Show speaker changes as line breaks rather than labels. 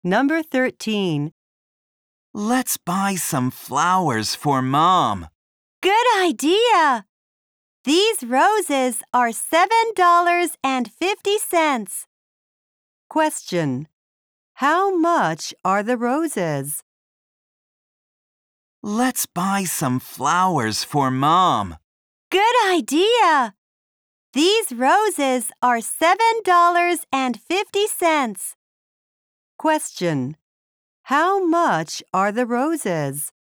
Number 13.
Let's buy some flowers for Mom.
Good idea! These roses are $7.50. Question. How much are the roses?
Let's buy some flowers for Mom.
Good idea! These roses are $7.50. Question. How much are the roses?